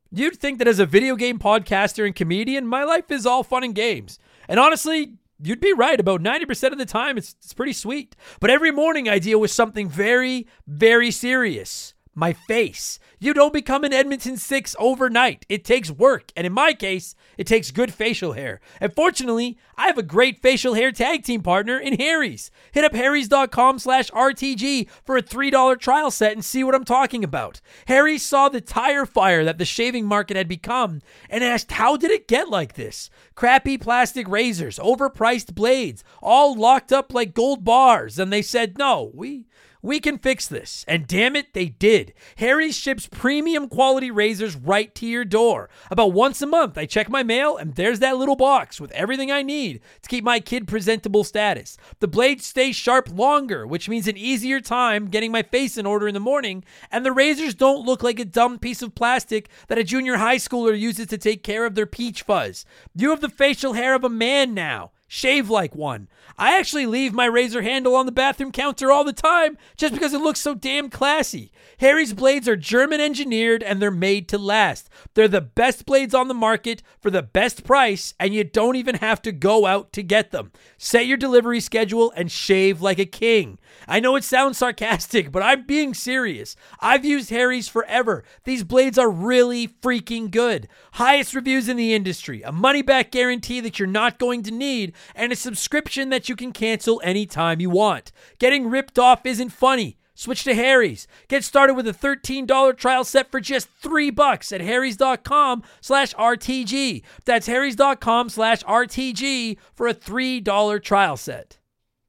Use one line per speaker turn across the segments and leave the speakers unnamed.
You'd think that as a video game podcaster and comedian, my life is all fun and games. And honestly, you'd be right. About 90% of the time, it's pretty sweet. But every morning, I deal with something very, very serious. My face. You don't become an Edmonton Six overnight. It takes work. And in my case, it takes good facial hair. And fortunately, I have a great facial hair tag team partner in Harry's. Hit up harrys.com/RTG for a $3 trial set and see what I'm talking about. Harry's saw the tire fire that the shaving market had become and asked, how did it get like this? Crappy plastic razors, overpriced blades, all locked up like gold bars. And they said, no, we can fix this. And damn it, they did. Harry's ships premium quality razors right to your door. About once a month, I check my mail, and there's that little box with everything I need to keep my kid presentable status. The blades stay sharp longer, which means an easier time getting my face in order in the morning, and the razors don't look like a dumb piece of plastic that a junior high schooler uses to take care of their peach fuzz. You have the facial hair of a man now. Shave like one. I actually leave my razor handle on the bathroom counter all the time just because it looks so damn classy. Harry's blades are German engineered and they're made to last. They're the best blades on the market for the best price, and you don't even have to go out to get them. Set your delivery schedule and shave like a king. I know it sounds sarcastic, but I'm being serious. I've used Harry's forever. These blades are really freaking good. Highest reviews in the industry, a money-back guarantee that you're not going to need, and a subscription that you can cancel anytime you want. Getting ripped off isn't funny. Switch to Harry's. Get started with a $13 trial set for just $3 at harrys.com/RTG. That's harrys.com/RTG for a $3 trial set.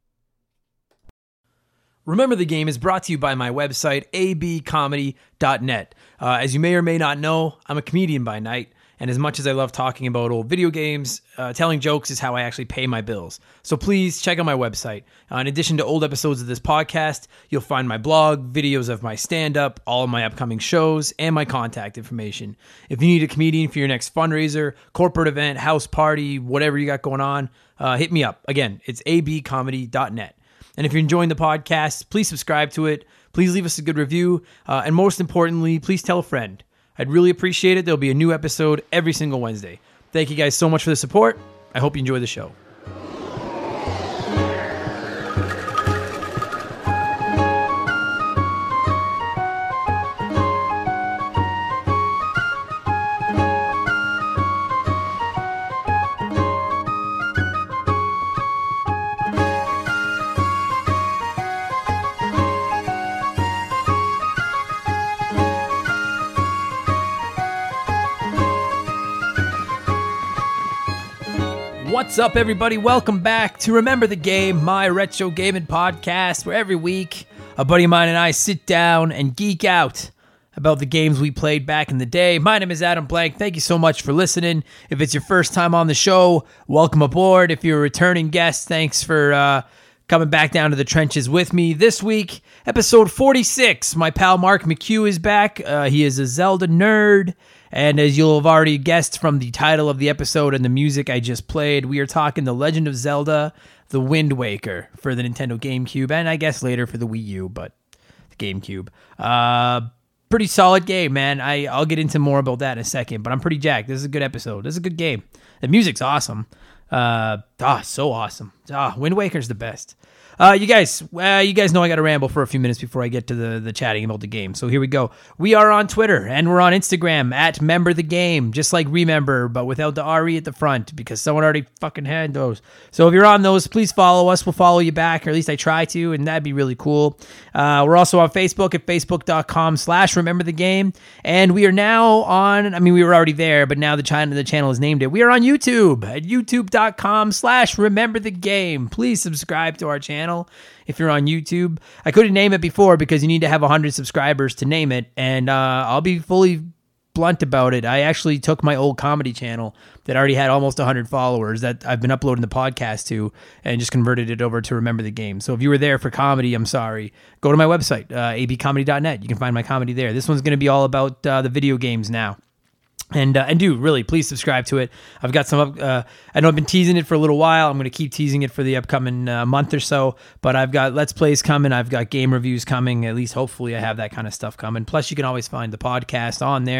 Remember the Game is brought to you by my website, abcomedy.net. As you may or may not know, I'm a comedian by night. And as much as I love talking about old video games, telling jokes is how I actually pay my bills. So please check out my website. In addition to old episodes of this podcast, you'll find my blog, videos of my stand-up, all of my upcoming shows, and my contact information. If you need a comedian for your next fundraiser, corporate event, house party, whatever you got going on, hit me up. Again, it's abcomedy.net. And if you're enjoying the podcast, please subscribe to it. Please leave us a good review. And most importantly, please tell a friend. I'd really appreciate it. There'll be a new episode every single Wednesday. Thank you guys so much for the support. I hope you enjoy the show. What's up, everybody? Welcome back to Remember the Game, my retro gaming podcast, where every week a buddy of mine and I sit down and geek out about the games we played back in the day. My name is Adam Blank. Thank you so much for listening. If it's your first time on the show, welcome aboard. If you're a returning guest, thanks for coming back down to the trenches with me. This week, episode 46, my pal Mark McHugh is back. He is a Zelda nerd. And as you'll have already guessed from the title of the episode and the music I just played, we are talking The Legend of Zelda, The Wind Waker for the Nintendo GameCube, and I guess later for the Wii U, but the GameCube. Pretty solid game, man. I'll get into more about that in a second, but I'm pretty jacked. This is a good episode. This is a good game. The music's awesome. So awesome. Wind Waker's the best. You guys know I got to ramble for a few minutes before I get to the chatting about the game. So here we go. We are on Twitter and we're on Instagram at Member the Game, just like Remember, but without the RE at the front because someone already fucking had those. So if you're on those, please follow us. We'll follow you back, or at least I try to, and that'd be really cool. We're also on Facebook at facebook.com/Remember the Game, and we are now on. We were already there, but now the channel has named it. We are on YouTube at youtube.com/Remember the Game. Please subscribe to our channel. If you're on YouTube, I couldn't name it before because you need to have 100 subscribers to name it, and I'll be fully blunt about it. I actually took my old comedy channel that already had almost 100 followers that I've been uploading the podcast to and just converted it over to Remember the Game. So if you were there for comedy, I'm sorry. Go to my website, abcomedy.net. You can find my comedy there. This one's going to be all about the video games now. And do really please subscribe to it. I've got some. I know I've been teasing it for a little while. I'm going to keep teasing it for the upcoming month or so. But I've got Let's Plays coming. I've got game reviews coming. At least hopefully I have that kind of stuff coming. Plus, you can always find the podcast on there.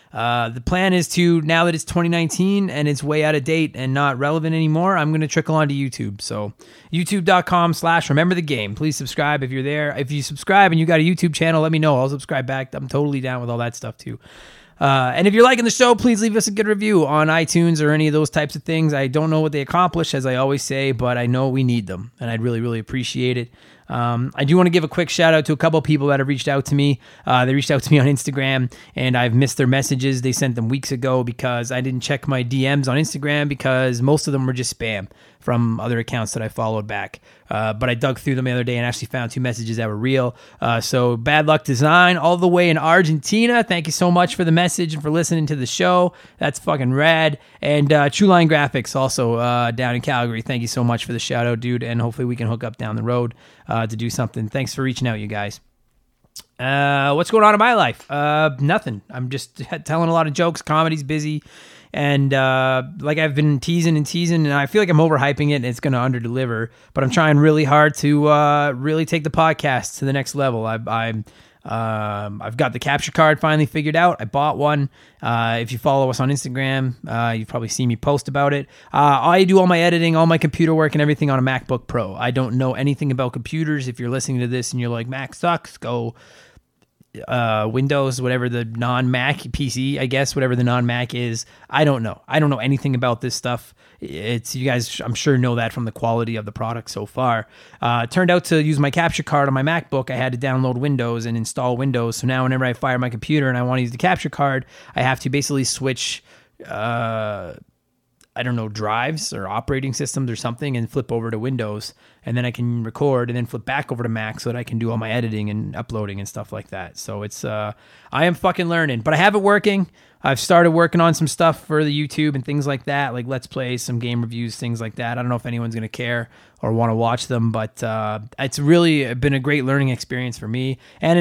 The plan is to, now that it's 2019 and it's way out of date and not relevant anymore, I'm going to trickle onto YouTube. So youtube.com/rememberthegame. Please subscribe if you're there. If you subscribe and you got a YouTube channel, let me know. I'll subscribe back. I'm totally down with all that stuff too. And if you're liking the show, please leave us a good review on iTunes or any of those types of things. I don't know what they accomplish, as I always say, but I know we need them, and I'd really, really appreciate it. I do want to give a quick shout out to a couple of people that have reached out to me. They reached out to me on Instagram, and I've missed their messages. They sent them weeks ago because I didn't check my DMs on Instagram because most of them were just spam from other accounts that I followed back. But I dug through them the other day and actually found 2 messages that were real. So Bad Luck Design, all the way in Argentina. Thank you so much for the message and for listening to the show. That's fucking rad. And True Line Graphics, also down in Calgary. Thank you so much for the shout out, dude. And hopefully we can hook up down the road to do something. Thanks for reaching out, you guys. What's going on in my life? Nothing. I'm just telling a lot of jokes. Comedy's busy. And like I've been teasing, and I feel like I'm overhyping it and it's going to underdeliver. But I'm trying really hard to really take the podcast to the next level. I've got the capture card finally figured out. I bought one. If you follow us on Instagram, you've probably seen me post about it. I do all my editing, all my computer work and everything on a MacBook Pro. I don't know anything about computers. If you're listening to this and you're like, Mac sucks, go Windows, whatever the non-Mac PC, I guess, whatever the non-Mac is. I don't know anything about this stuff. It's, you guys, I'm sure, know that from the quality of the product so far. It turned out to use my capture card on my MacBook, I had to download Windows and install Windows. So now whenever I fire my computer and I want to use the capture card, I have to basically switch drives or operating systems or something and flip over to Windows, and then I can record and then flip back over to Mac so that I can do all my editing and uploading and stuff like that. So it's, I am fucking learning, but I have it working. I've started working on some stuff for the YouTube and things like that, like Let's Play, some game reviews, things like that. I don't know if anyone's going to care or want to watch them, but it's really been a great learning experience for me, and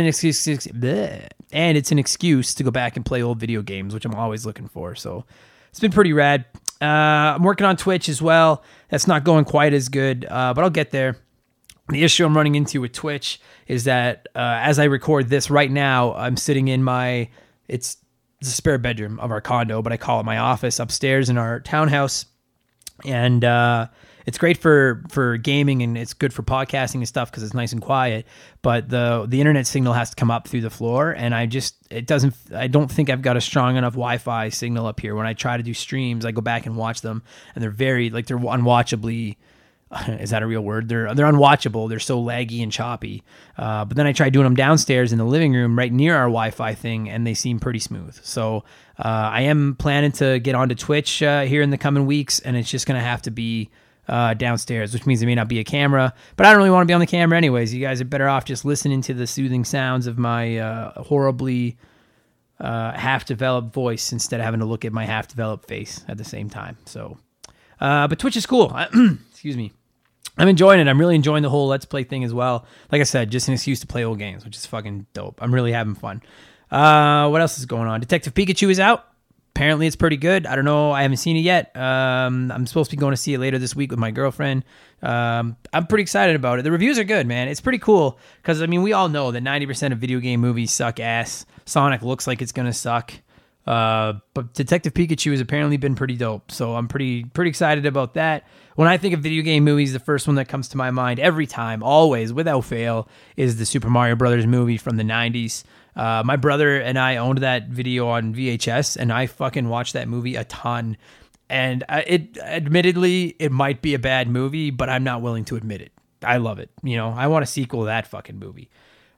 it's an excuse to go back and play old video games, which I'm always looking for. So it's been pretty rad. I'm working on Twitch as well. That's not going quite as good, but I'll get there. The issue I'm running into with Twitch is that as I record this right now, I'm sitting in it's a spare bedroom of our condo, but I call it my office upstairs in our townhouse. And it's great for gaming, and it's good for podcasting and stuff because it's nice and quiet. But the internet signal has to come up through the floor, and I don't think I've got a strong enough Wi-Fi signal up here. When I try to do streams, I go back and watch them, and they're they're unwatchably. Is that a real word? They're unwatchable. They're so laggy and choppy. But then I tried doing them downstairs in the living room right near our Wi-Fi thing, and they seem pretty smooth. So I am planning to get onto Twitch here in the coming weeks, and it's just going to have to be downstairs, which means there may not be a camera. But I don't really want to be on the camera anyways. You guys are better off just listening to the soothing sounds of my horribly half-developed voice instead of having to look at my half-developed face at the same time. So, but Twitch is cool. Excuse me. I'm enjoying it. I'm really enjoying the whole Let's Play thing as well. Like I said, just an excuse to play old games, which is fucking dope. I'm really having fun. What else is going on? Detective Pikachu is out. Apparently it's pretty good. I don't know. I haven't seen it yet. I'm supposed to be going to see it later this week with my girlfriend. I'm pretty excited about it. The reviews are good, man. It's pretty cool because, I mean, we all know that 90% of video game movies suck ass. Sonic looks like it's going to suck. But Detective Pikachu has apparently been pretty dope. So I'm pretty excited about that. When I think of video game movies, the first one that comes to my mind every time, always, without fail, is the Super Mario Brothers movie from the 90s. My brother and I owned that video on VHS, and I fucking watched that movie a ton. And admittedly, it might be a bad movie, but I'm not willing to admit it. I love it. You know, I want a sequel to that fucking movie.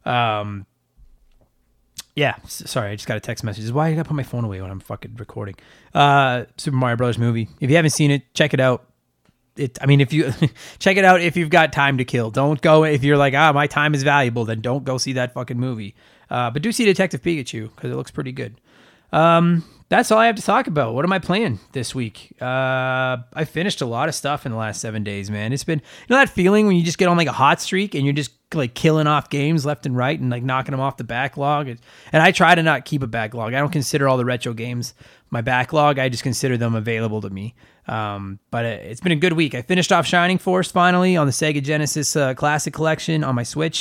Yeah, sorry, I just got a text message. Why did I put my phone away when I'm fucking recording? Super Mario Brothers movie. If you haven't seen it, check it out. If you check it out if you've got time to kill. Don't go if you're like, my time is valuable, then don't go see that fucking movie. But do see Detective Pikachu because it looks pretty good. That's all I have to talk about. What am I playing this week? I finished a lot of stuff in the last 7 days, man. It's been, that feeling when you just get on like a hot streak and you're just like killing off games left and right and like knocking them off the backlog. And I try to not keep a backlog. I don't consider all the retro games my backlog. I just consider them available to me. But it's been a good week. I finished off Shining Force finally on the Sega Genesis Classic Collection on my Switch.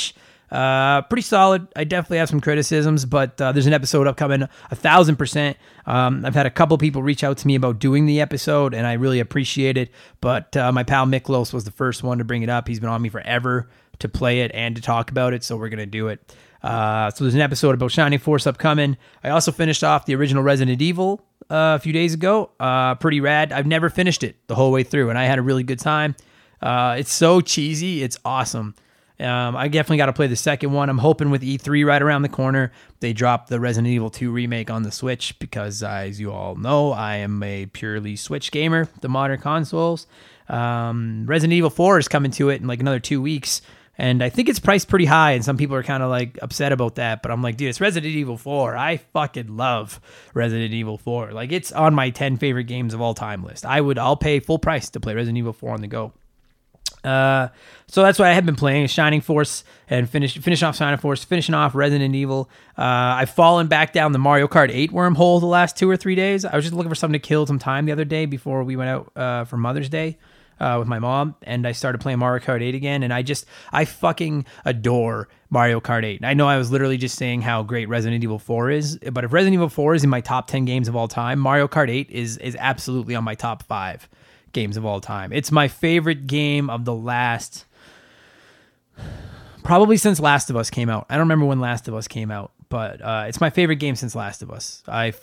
Pretty solid. I definitely have some criticisms, but there's an episode upcoming 1,000%. I've had a couple people reach out to me about doing the episode, and I really appreciate it. But my pal Miklos was the first one to bring it up. He's been on me forever to play it and to talk about it, so we're going to do it. So there's an episode about Shining Force upcoming. I also finished off the original Resident Evil a few days ago. Pretty rad. I've never finished it the whole way through, and I had a really good time. It's so cheesy. It's awesome. I definitely got to play the second one. I'm hoping with E3 right around the corner, they drop the Resident Evil 2 remake on the Switch because, as you all know, I am a purely Switch gamer, the modern consoles. Resident Evil 4 is coming to it in like another 2 weeks, and I think it's priced pretty high, and some people are kind of like upset about that, but I'm like, dude, it's Resident Evil 4. I fucking love Resident Evil 4. Like, it's on my 10 favorite games of all time list. I'll pay full price to play Resident Evil 4 on the go. So that's what I have been playing, is Shining Force, and finish off Shining Force, finishing off Resident Evil. I've fallen back down the Mario Kart 8 wormhole the last 2 or 3 days. I was just looking for something to kill some time the other day before we went out for Mother's Day with my mom, and I started playing Mario Kart 8 again, and I fucking adore Mario Kart 8. And I know I was literally just saying how great Resident Evil 4 is, but if Resident Evil 4 is in my top 10 games of all time, Mario Kart 8 is absolutely on my top 5 games of all time. It's my favorite game of the last, probably since Last of Us came out. I don't remember when Last of Us came out, but it's my favorite game since Last of Us.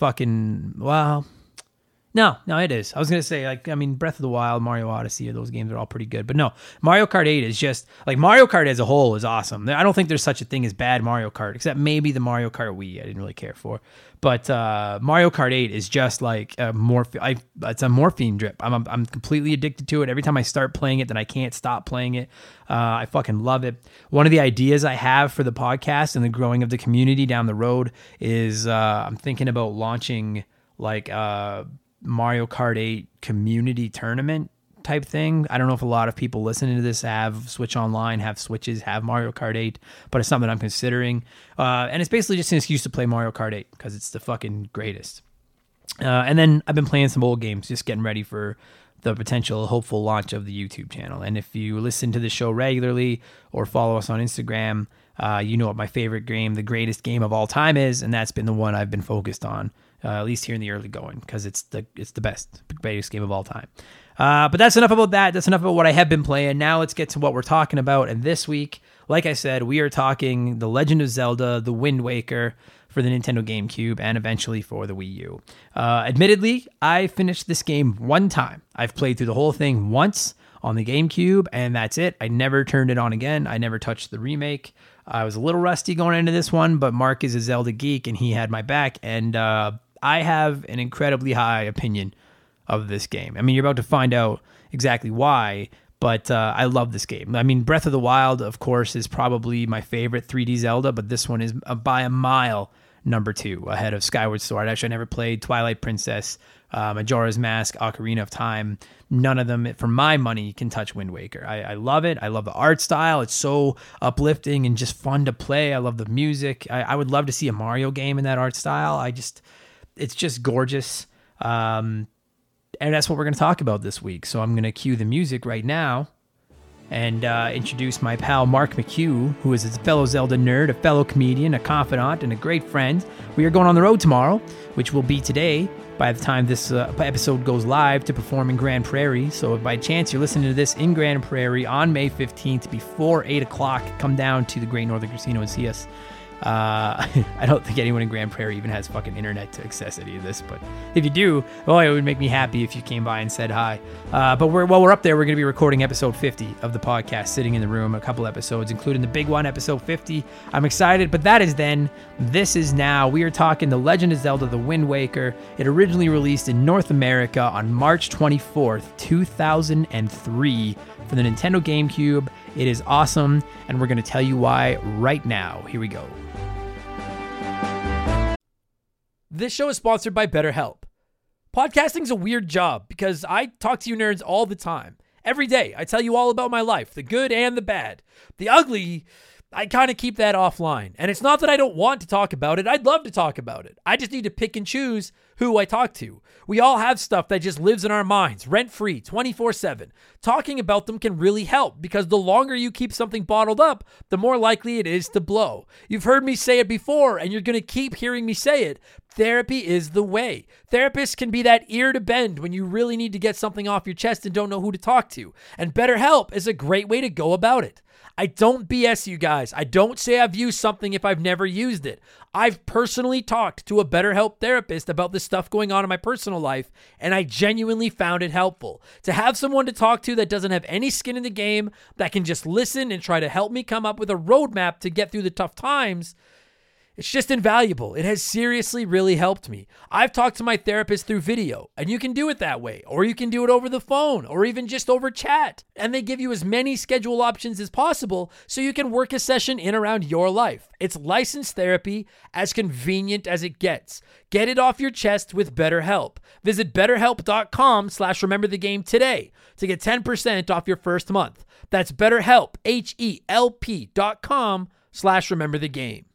No, it is. I was going to say, Breath of the Wild, Mario Odyssey, those games are all pretty good. But no, Mario Kart 8 is just, Mario Kart as a whole is awesome. I don't think there's such a thing as bad Mario Kart, except maybe the Mario Kart Wii I didn't really care for. But Mario Kart 8 is just like it's a morphine drip. I'm completely addicted to it. Every time I start playing it, then I can't stop playing it. I fucking love it. One of the ideas I have for the podcast and the growing of the community down the road is I'm thinking about launching Mario Kart 8 community tournament type thing. I don't know if a lot of people listening to this have Switch Online, have Switches, have Mario Kart 8, but it's something I'm considering. And it's basically just an excuse to play Mario Kart 8 because it's the fucking greatest. And then I've been playing some old games, just getting ready for the potential hopeful launch of the YouTube channel. And if you listen to the show regularly or follow us on Instagram, you know what my favorite game, the greatest game of all time is, and that's been the one I've been focused on. At least here in the early going, because it's the best, greatest game of all time. But that's enough about that. That's enough about what I have been playing. Now let's get to what we're talking about. And this week, like I said, we are talking The Legend of Zelda, The Wind Waker for the Nintendo GameCube and eventually for the Wii U. Admittedly, I finished this game one time. I've played through the whole thing once on the GameCube, and that's it. I never turned it on again. I never touched the remake. I was a little rusty going into this one, but Mark is a Zelda geek, and he had my back, and I have an incredibly high opinion of this game. I mean, you're about to find out exactly why, but I love this game. I mean, Breath of the Wild, of course, is probably my favorite 3D Zelda, but this one is by a mile number 2 ahead of Skyward Sword. Actually, I never played Twilight Princess, Majora's Mask, Ocarina of Time. None of them, for my money, can touch Wind Waker. I love it. I love the art style. It's so uplifting and just fun to play. I love the music. I would love to see a Mario game in that art style. It's just gorgeous. And that's what we're going to talk about this week. So I'm going to cue the music right now and introduce my pal Mark McHugh, who is a fellow Zelda nerd, a fellow comedian, a confidant, and a great friend. We are going on the road tomorrow, which will be today by the time this episode goes live, to perform in Grand Prairie. So if by chance you're listening to this in Grand Prairie on May 15th before 8 o'clock, come down to the Great Northern Casino and see us. I don't think anyone in Grand Prairie even has fucking internet to access any of this, but if you do, it would make me happy if you came by and said hi. But while we're up there, we're going to be recording episode 50 of the podcast, sitting in the room, a couple episodes, including the big one, episode 50. I'm excited, but that is then. This is now. We are talking The Legend of Zelda, The Wind Waker. It originally released in North America on March 24th, 2003 for the Nintendo GameCube. It is awesome, and we're going to tell you why right now. Here we go. This show is sponsored by BetterHelp. Podcasting's a weird job because I talk to you nerds all the time. Every day, I tell you all about my life, the good and the bad. The ugly, I kind of keep that offline. And it's not that I don't want to talk about it. I'd love to talk about it. I just need to pick and choose who I talk to. We all have stuff that just lives in our minds, rent-free, 24/7. Talking about them can really help because the longer you keep something bottled up, the more likely it is to blow. You've heard me say it before, and you're going to keep hearing me say it. Therapy is the way. Therapists can be that ear to bend when you really need to get something off your chest and don't know who to talk to. And BetterHelp is a great way to go about it. I don't BS you guys. I don't say I've used something if I've never used it. I've personally talked to a BetterHelp therapist about the stuff going on in my personal life, and I genuinely found it helpful. To have someone to talk to that doesn't have any skin in the game, that can just listen and try to help me come up with a roadmap to get through the tough times, it's just invaluable. It has seriously really helped me. I've talked to my therapist through video, and you can do it that way, or you can do it over the phone, or even just over chat. And they give you as many schedule options as possible so you can work a session in around your life. It's licensed therapy, as convenient as it gets. Get it off your chest with BetterHelp. Visit BetterHelp.com/rememberthegame today to get 10% off your first month. That's BetterHelp, HELP.com/rememberthegame.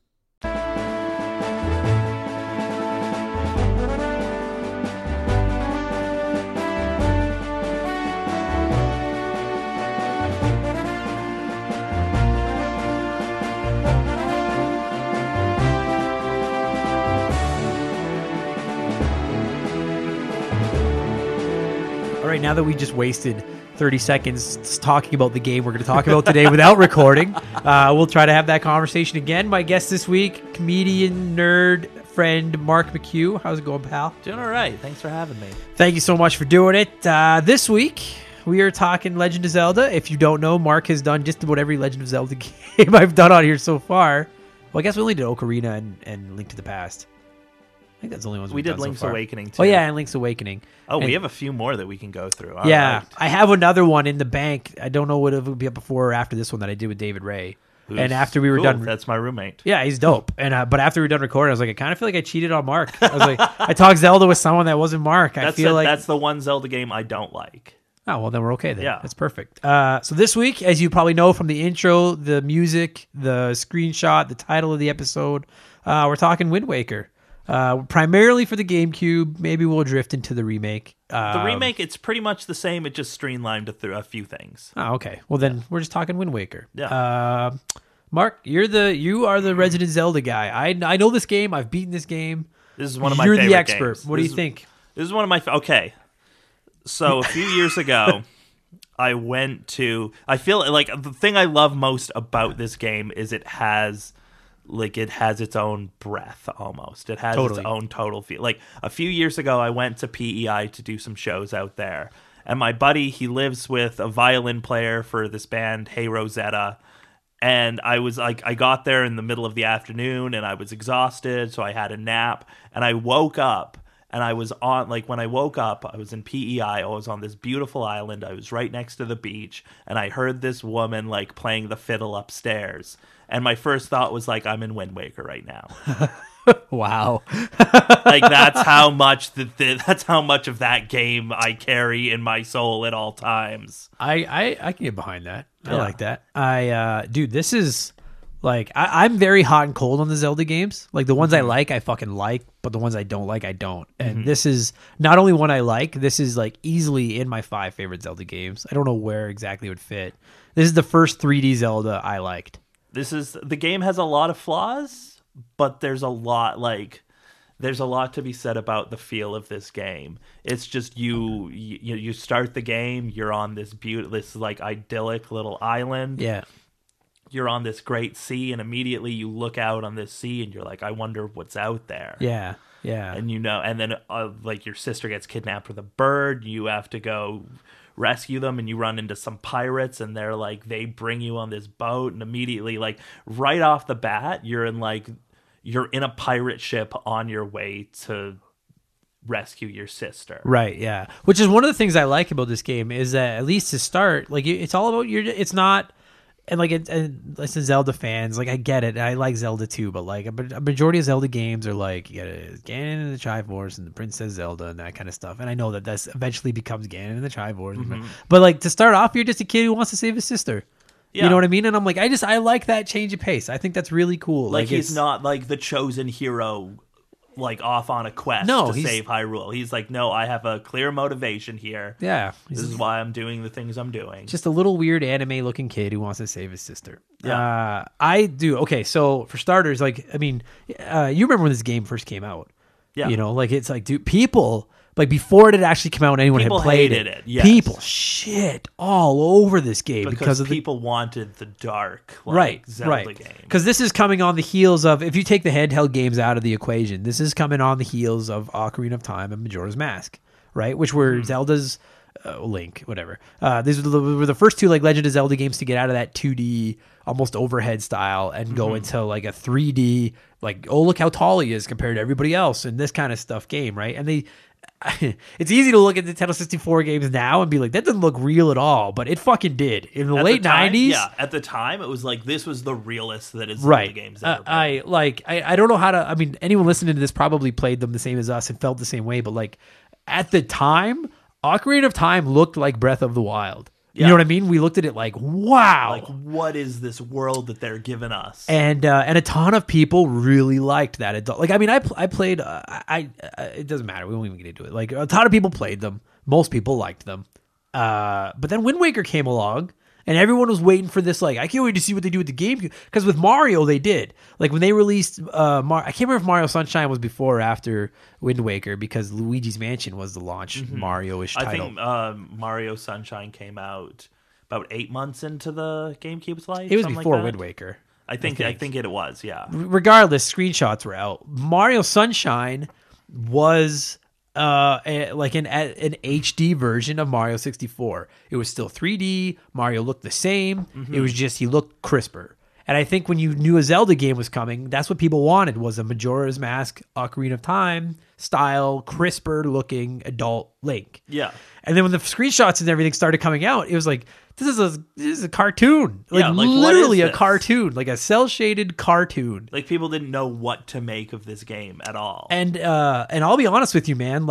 All right, now that we just wasted 30 seconds talking about the game we're going to talk about today without recording, we'll try to have that conversation again. My guest this week, comedian, nerd, friend Mark McHugh. How's it going, pal?
Doing all right. Thanks for having me.
Thank you so much for doing it. This week, we are talking Legend of Zelda. If you don't know, Mark has done just about every Legend of Zelda game I've done on here so far. Well, I guess we only did Ocarina and Link to the Past. I think that's the only ones
we did
done
Link's
so far.
Awakening, too.
Oh, yeah, and Link's Awakening.
Oh,
and
we have a few more that we can go through. All
yeah,
right.
I have another one in the bank. I don't know what it would be up before or after this one that I did with David Ray. And after we were
cool.
done...
That's my roommate.
Yeah, he's dope. And but after we were done recording, I was like, I kind of feel like I cheated on Mark. I was like, I talked Zelda with someone that wasn't Mark. I feel like...
That's the one Zelda game I don't like.
Oh, well, then we're okay then.
Yeah.
That's perfect. So this week, as you probably know from the intro, the music, the screenshot, the title of the episode, we're talking Wind Waker. Primarily for the GameCube. Maybe we'll drift into the remake.
The remake, it's pretty much the same. It just streamlined through a few things.
Oh, okay. Well, then we're just talking Wind Waker.
Yeah.
Mark, you are the resident Zelda guy. I know this game. I've beaten this game.
This is one of my
You're
favorite
the expert.
games.
What do you think?
This is one of my... Okay. So a few years ago, I went to... I feel like the thing I love most about this game is it has its own breath almost. It has its own total feel. Like a few years ago, I went to PEI to do some shows out there. And my buddy, he lives with a violin player for this band, Hey Rosetta. And I was like, I got there in the middle of the afternoon and I was exhausted. So I had a nap and I woke up and I was on, like when I woke up, I was in PEI. I was on this beautiful island. I was right next to the beach and I heard this woman like playing the fiddle upstairs. And my first thought was like, I'm in Wind Waker right now.
Wow.
Like that's how much that's how much of that game I carry in my soul at all times.
I can get behind that. I
Yeah.
like that. Dude, this is like I'm very hot and cold on the Zelda games. Like the ones I like, I fucking like, but the ones I don't like, I don't. And this is not only one I like, this is like easily in my 5 favorite Zelda games. I don't know where exactly it would fit. This is the first 3D Zelda I liked.
The game has a lot of flaws, but there's a lot to be said about the feel of this game. It's just you start the game, you're on this like idyllic little island.
Yeah.
You're on this great sea, and immediately you look out on this sea, and you're like, I wonder what's out there.
Yeah. Yeah.
And and then like your sister gets kidnapped with a bird. You have to go rescue them, and you run into some pirates, and they're like, they bring you on this boat, and immediately, like right off the bat, you're in a pirate ship on your way to rescue your sister.
Right, yeah. Which is one of the things I like about this game is that at least to start, like it's all about it's not, and like and listen, Zelda fans, like I get it. I like Zelda too, but like a majority of Zelda games are like you got Ganon and the Triforce and the Princess Zelda and that kind of stuff. And I know that that's eventually becomes Ganon and the Triforce. But like to start off, you're just a kid who wants to save his sister.
Yeah.
You know what I mean? And I'm like, I like that change of pace. I think that's really cool.
Like he's
it's
not like the chosen hero, like off on a quest
No,
to save Hyrule. He's like, no, I have a clear motivation here.
Yeah.
This is why I'm doing the things I'm doing.
Just a little weird anime looking kid who wants to save his sister.
Yeah.
I do. Okay, so for starters, like, I mean, you remember when this game first came out?
Yeah.
You know, like, it's like, dude, people, like, before it had actually come out and anyone
People
had played
hated it, yes.
people shit all over this game because of
people wanted the dark, like,
right,
Zelda
right.
game.
Because this is coming on the heels of, if you take the handheld games out of the equation, this is coming on the heels of Ocarina of Time and Majora's Mask, right? Which were Zelda's Link, whatever. These were the first two like Legend of Zelda games to get out of that 2D almost overhead style and go into like a 3D, like, oh, look how tall he is compared to everybody else and this kind of stuff game, right? And they it's easy to look at the Nintendo 64 games now and be like, that doesn't look real at all, but it fucking did. In the late 90s.
Yeah, at the time, it was like, this was the realest that is Zelda games ever been.
I don't know how to, I mean, anyone listening to this probably played them the same as us and felt the same way, but like, at the time, Ocarina of Time looked like Breath of the Wild. You know what I mean? We looked at it like, wow.
Like, what is this world that they're giving us?
And a ton of people really liked that adult. Like, I mean, I played. It doesn't matter. We won't even get into it. Like, a ton of people played them. Most people liked them. But then Wind Waker came along, and everyone was waiting for this. Like, I can't wait to see what they do with the GameCube. Because with Mario, they did. Like, when they released, I can't remember if Mario Sunshine was before or after Wind Waker, because Luigi's Mansion was the launch Mario-ish title.
I think Mario Sunshine came out about 8 months into the GameCube's life.
It was
something
before
like that.
Wind Waker.
I think it was, yeah.
Regardless, screenshots were out. Mario Sunshine was like an HD version of Mario 64. It was still 3D. Mario looked the same. It was just he looked crisper. And I think when you knew a Zelda game was coming, that's what people wanted, was a Majora's Mask, Ocarina of Time style, crisper looking adult Link.
Yeah.
And then when the screenshots and everything started coming out, it was like, this is a cartoon. Like,
Yeah, like,
literally
what is
a
this?
cartoon, like a cel-shaded cartoon.
Like, people didn't know what to make of this game at all.
And I'll be honest with you, man,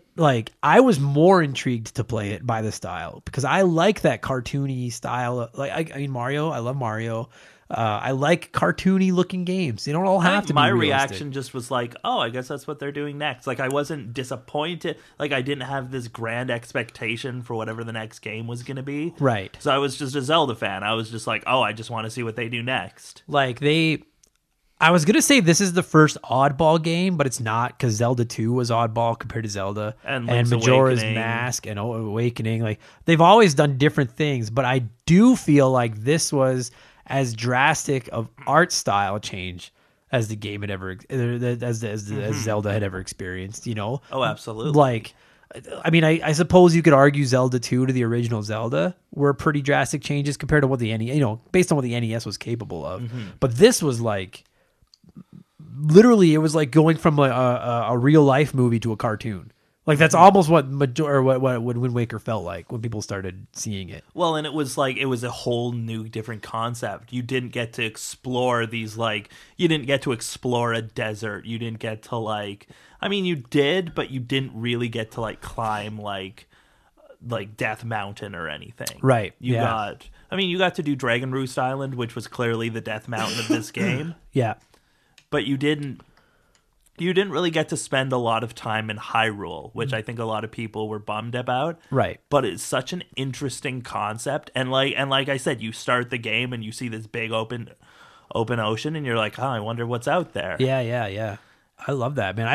I was more intrigued to play it by the style, because I like that cartoony style. Like, I mean, Mario, I love Mario. I like cartoony looking games. They don't all have to be
my
realistic.
reaction just was like, oh, I guess that's what they're doing next. Like, I wasn't disappointed. Like, I didn't have this grand expectation for whatever the next game was going to be.
Right.
So I was just a Zelda fan. I was just like, oh, I just want to see what they do next.
Like, I was going to say this is the first oddball game, but it's not, because Zelda 2 was oddball compared to Zelda.
And Link's
Majora's
Awakening.
Mask and Awakening. Like, they've always done different things, but I do feel like this was as drastic of art style change as the game had ever, as Zelda had ever experienced, you know?
Oh, absolutely.
Like, I mean, I suppose you could argue Zelda 2 to the original Zelda were pretty drastic changes compared to what the NES, you know, based on what the NES was capable of. But this was like, literally, it was like going from a real life movie to a cartoon. Like, that's almost what Wind Waker felt like when people started seeing it.
Well, and it was a whole new different concept. You didn't get to explore these, like, you didn't get to explore a desert. You didn't get to, like, I mean, you did, but you didn't really get to, like, climb, like Death Mountain or anything.
Right.
You got to do Dragon Roost Island, which was clearly the Death Mountain of this game.
Yeah.
But you didn't really get to spend a lot of time in Hyrule, which I think a lot of people were bummed about.
Right.
But it's such an interesting concept, and like I said, you start the game and you see this big open ocean, and you're like, oh, I wonder what's out there.
Yeah. I love that, man. I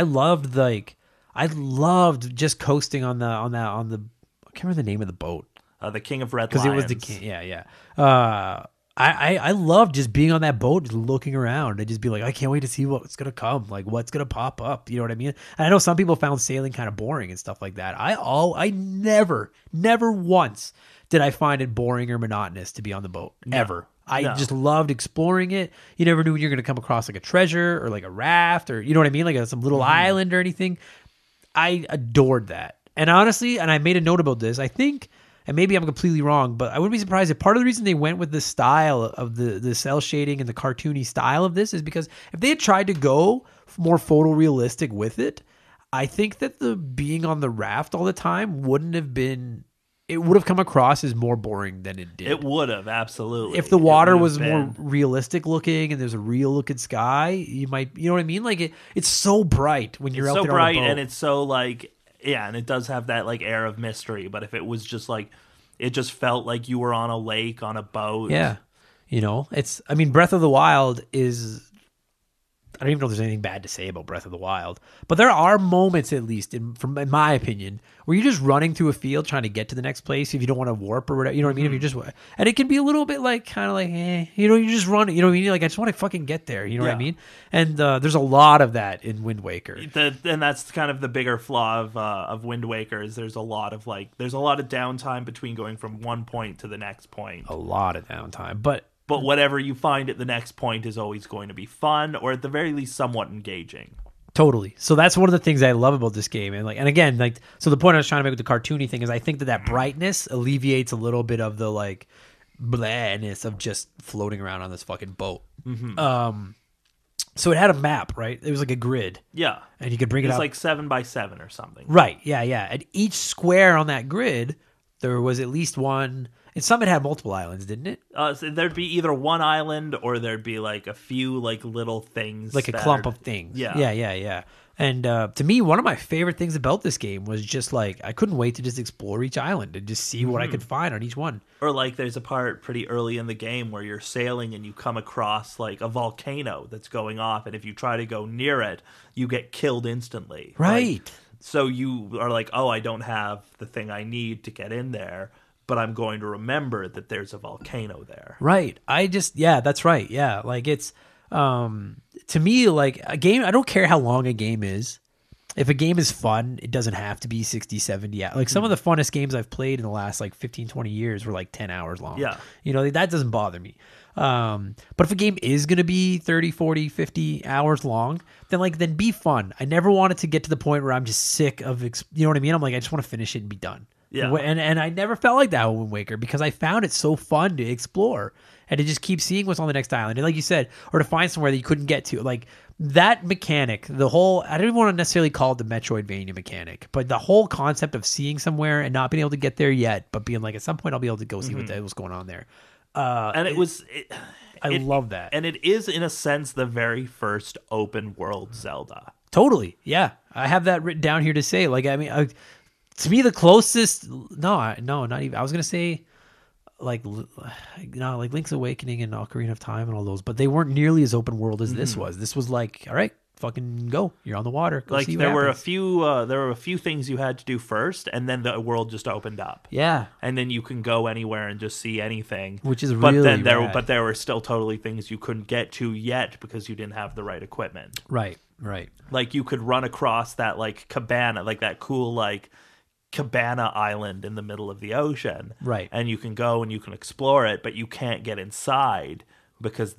loved just coasting on the I can't remember the name of the boat.
The King of Red
Because
Lions.
it was the king. Yeah. I love just being on that boat, just looking around and just be like, I can't wait to see what's going to come, like what's going to pop up. You know what I mean? And I know some people found sailing kind of boring and stuff like that. I never once did I find it boring or monotonous to be on the boat, ever. I just loved exploring it. You never knew when you're going to come across like a treasure or like a raft or, you know what I mean? Like some little island or anything. I adored that. And honestly, and I made a note about this, I think, and maybe I'm completely wrong, but I wouldn't be surprised if part of the reason they went with the style of the cell shading and the cartoony style of this is because if they had tried to go more photorealistic with it, I think that the being on the raft all the time wouldn't have been it would have come across as more boring than it did.
It would have, absolutely.
If the
It
water
would have
was
been-
more realistic looking and there's a real looking sky, you know what I mean? Like it's so bright when you're
it's
out
so
there
bright,
on a boat.
and it's so like, yeah, and it does have that like air of mystery. But if it was just like, it just felt like you were on a lake on a boat.
Yeah. You know, I mean, Breath of the Wild is, I don't even know if there's anything bad to say about Breath of the Wild, but there are moments, at least in my opinion, where you're just running through a field trying to get to the next place if you don't want to warp or whatever. You know what I mean? If you're just, and it can be a little bit like, kind of like, you know, you're just running, you know what I mean? Like, I just want to fucking get there. You know what I
Yeah.
mean? And there's a lot of that in Wind Waker.
And that's kind of the bigger flaw of Wind Waker is there's a lot of downtime between going from one point to the next point.
A lot of downtime, but
whatever you find at the next point is always going to be fun, or at the very least somewhat engaging.
totally. So that's one of the things I love about this game. And again, so the point I was trying to make with the cartoony thing is I think that brightness alleviates a little bit of the like blahness of just floating around on this fucking boat. So it had a map, right? It was like a grid.
Yeah.
And you could bring it
It's
up.
like 7x7 or something.
Right. Yeah. And each square on that grid, there was at least one. And some had multiple islands, didn't it?
So there'd be either one island or there'd be like a few like little things.
Like a clump of things.
Yeah.
Yeah. And to me, one of my favorite things about this game was just like, I couldn't wait to just explore each island and just see what I could find on each one.
Or like there's a part pretty early in the game where you're sailing and you come across like a volcano that's going off. And if you try to go near it, you get killed instantly.
Right.
Like, so you are like, oh, I don't have the thing I need to get in there, but I'm going to remember that there's a volcano there.
Right. That's right. Yeah. Like it's, to me, like a game, I don't care how long a game is. If a game is fun, it doesn't have to be 60, 70 hours. Like some of the funnest games I've played in the last like 15, 20 years were like 10 hours long.
Yeah.
You know, that doesn't bother me. But if a game is going to be 30, 40, 50 hours long, then be fun. I never want it to get to the point where I'm just sick of, you know what I mean? I'm like, I just want to finish it and be done.
Yeah.
And I never felt like that with Wind Waker because I found it so fun to explore and to just keep seeing what's on the next island. And like you said, or to find somewhere that you couldn't get to. Like that mechanic, I don't even want to necessarily call it the Metroidvania mechanic, but the whole concept of seeing somewhere and not being able to get there yet, but being like, at some point I'll be able to go see what's going on there.
And
I love that.
And it is, in a sense, the very first open world Zelda.
Totally. Yeah. I have that written down here to say, like, I mean, to me, the closest, not even, I was going to say, like Link's Awakening and Ocarina of Time and all those, but they weren't nearly as open world as this was. This was like, all right, fucking go. You're on the water. Go
Like
see what
there were
happens.
a few things you had to do first, and then the world just opened up.
Yeah.
And then you can go anywhere and just see anything,
Which is
but
really
then
rad.
but there were still totally things you couldn't get to yet because you didn't have the right equipment.
Right.
Like you could run across that like cabana, like that cool like cabana island in the middle of the ocean,
Right.
And you can go and you can explore it, but you can't get inside because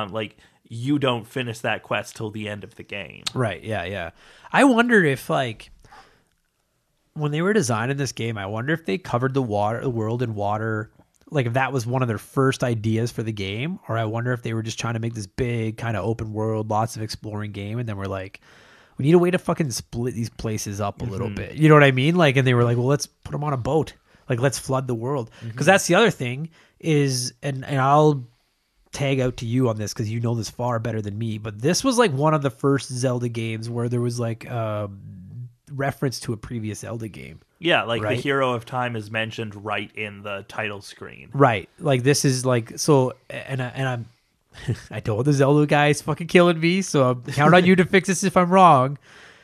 you don't finish that quest till the end of the game.
Right. Yeah. I wonder if like when they were designing this game, I wonder if they covered the world in water, like if that was one of their first ideas for the game, or I wonder if they were just trying to make this big kind of open world, lots of exploring game, and then we're like, we need a way to fucking split these places up a little bit. You know what I mean? Like, and they were like, well, let's put them on a boat. Like, let's flood the world. Because that's the other thing is, and I'll tag out to you on this because you know this far better than me, but this was like one of the first Zelda games where there was like reference to a previous Zelda game.
Yeah, like
Right.
the hero of time is mentioned right in the title screen.
Right. Like this is like, so, and I'm, I told the Zelda guy's fucking killing me, so I'm counting on you to fix this if I'm wrong.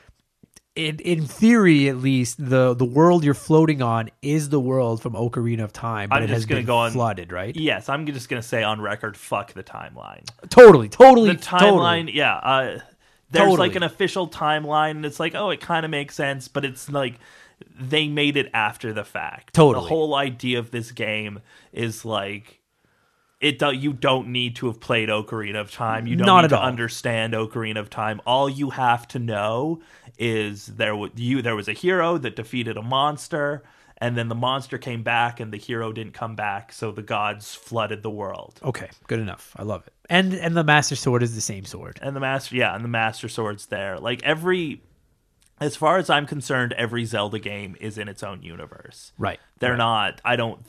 In theory, at least, the world you're floating on is the world from Ocarina of Time, but
I'm
it
just
has
gonna
been
go on-
flooded, right?
Yes, I'm just going to say on record, fuck the timeline.
Totally.
The
Totally.
timeline, yeah. There's
Totally.
like an official timeline, and it's like, oh, it kind of makes sense, but it's like they made it after the fact.
Totally.
The whole idea of this game is like, you don't need to have played Ocarina of Time. You don't
Not
need
at
to
all.
understand Ocarina of Time. All you have to know is there was a hero that defeated a monster, and then the monster came back, and the hero didn't come back, so the gods flooded the world.
Okay, good enough. I love it. And the Master Sword is the same sword.
And the Master Sword's there. Like as far as I'm concerned, every Zelda game is in its own universe.
Right.
They're
right.
not.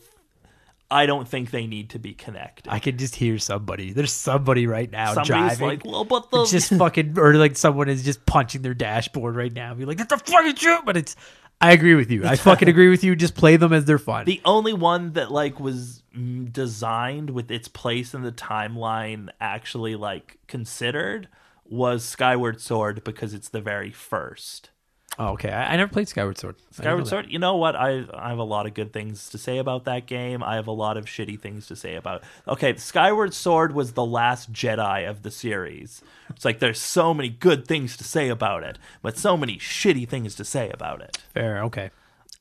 I don't think they need to be connected.
I can just hear somebody. There's somebody right now
Somebody's
driving.
like, well, but the
Just fucking, or like someone is just punching their dashboard right now. Be like, that's a fucking joke. But I agree with you. I fucking agree with you. Just play them as they're fun.
the only one that like was designed with its place in the timeline actually like considered was Skyward Sword because it's the very first.
Oh, okay. I never played Skyward Sword.
Skyward Sword, you know what? I have a lot of good things to say about that game. I have a lot of shitty things to say about it. Okay, Skyward Sword was the last Jedi of the series. It's like there's so many good things to say about it, but so many shitty things to say about it.
Fair. Okay.